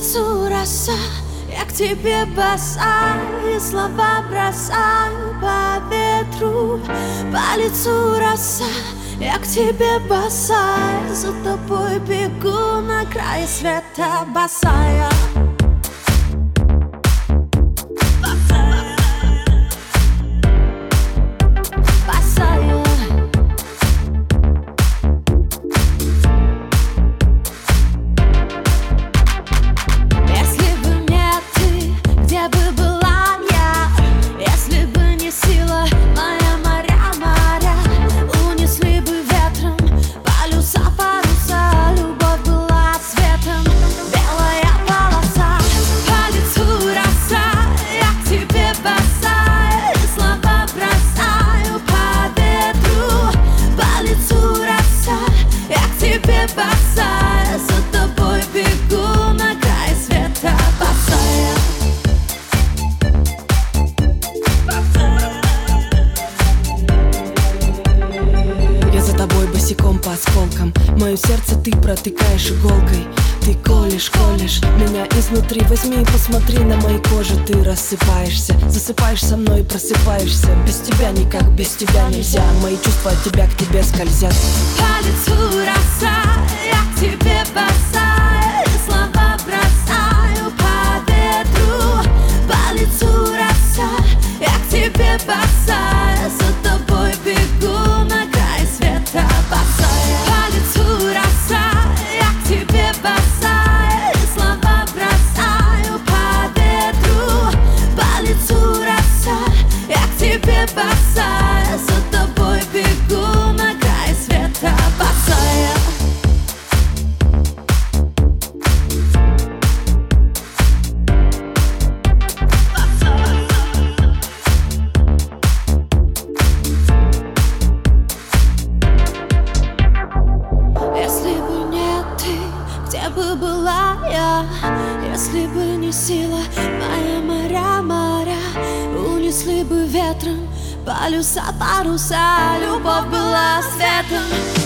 лицу роса, я к тебе босая, и слова бросаю по ветру. По лицу роса, я к тебе босая, за тобой бегу на край света босая. Босая, за тобой бегу на край света босая. Я за тобой босиком по осколкам, мое сердце ты протыкаешь иголкой. Ты колешь, колешь меня изнутри. Возьми и посмотри на моей коже. Ты рассыпаешься, засыпаешь со мной и просыпаешься. Без тебя никак, без тебя нельзя. Мои чувства от тебя к тебе скользят. По лицу роса, я к тебе босая, и слова бросаю по ветру. По лицу роса, я к тебе босая, за тобой бегу на край света босая. По лицу роса, я к тебе босая, и слова бросаю по ветру. По лицу роса, я к тебе босая, за тобой бегу на край света босая. Если бы не ты, где бы была я? Если бы не сила моя, моря, унесли бы ветром полюса, паруса. Любовь была светом.